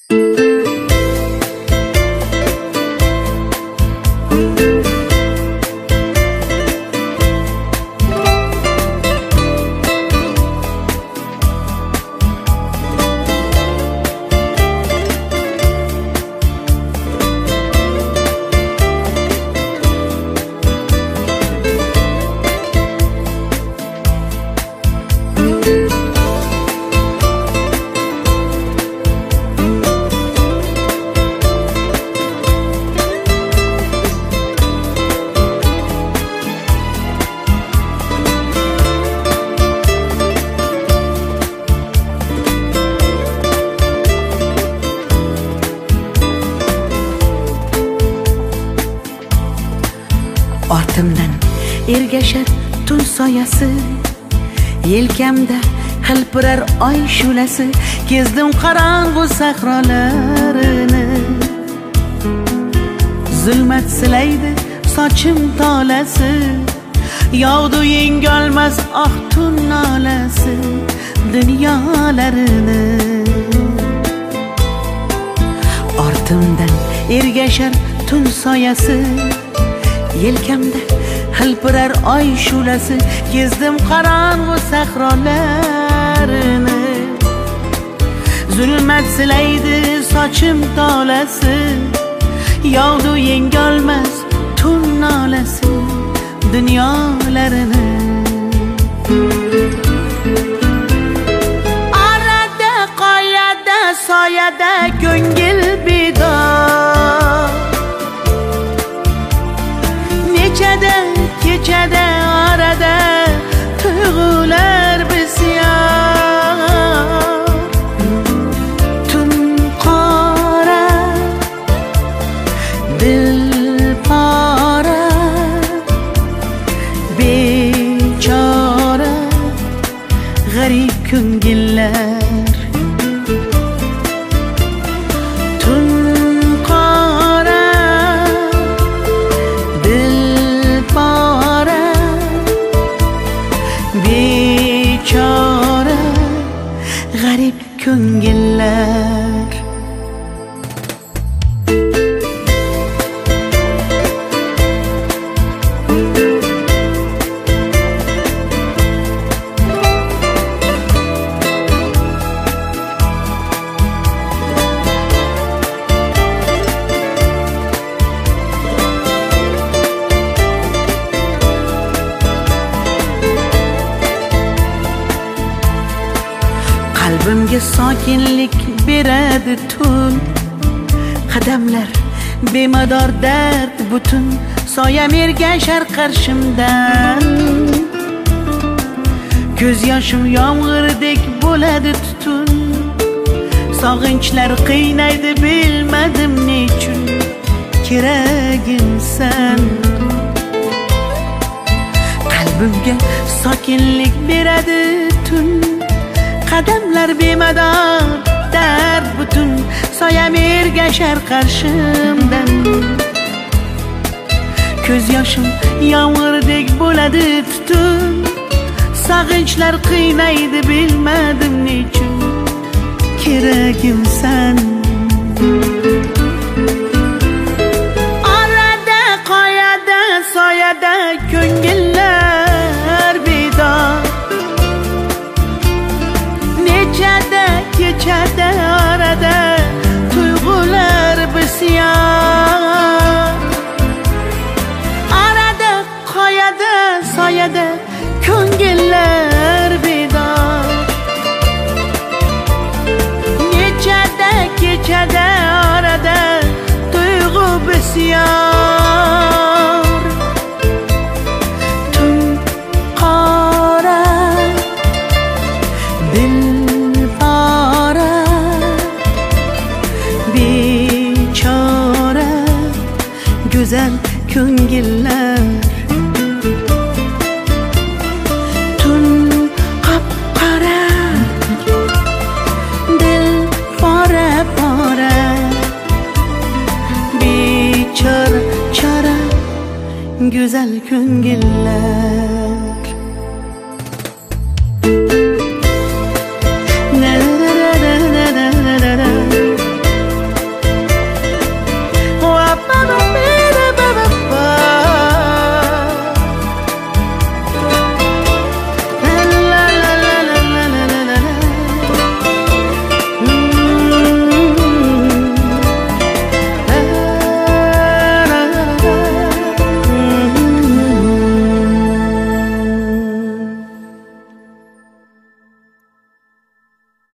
Ortimdan ergashar tun soyasi, yelkamda hilpirar oy shulasi. Kezdim qorong'u sahrolarini, zulmat silaydi sochim tolasi. Yog'du yengolmas ah tun nolasi dunyolarini. Ortimdan ergashar tun soyasi, yelkamda hilpirar oy shulasi. Kezdim qorong'u sahrolarini, zulmat silaydi sochim tolasi. Yog'du yengolmas tun nolasi dunyolarini. Arada qoyada soyada ko'ngil bedor, nechada kechada arada tuyg'ular bisyor. Tun qora dil pora, bechora g'arib ko'ngillar. Tun qora dil pora, bechora g'arib ko'ngillar. Qalbimga sokinlik beradi tun, qadamlar bemador dard butun. Soyam ergashar qarshimdan, ko'z yoshim yomg'irdek bo'ladi tutun. Sog'inchlar qiynaydi bilmadim nechun, keragimsan. Qalbimga sokinlik beradi tun, qadamlar bemador dard butun. Soyam ergashar qarshimdan, ko'z yoshim yomg'irdek bo'ladi tutun. Sog'inchlar qiynaydi bilmadim nechun, keragimsan. Orada qoyada soyada ko'ngillar bedor, nechada kechada arada tuyg'ular bisyor. Arada qoyada soyada ko'ngillar bedor, nechada kechada arada tuyg'u bisyor. Tun qora dil pora, bechora go'zal ko'ngillar. Tun qop-qora dil pora pora, bechora chora go'zal ko'ngillar.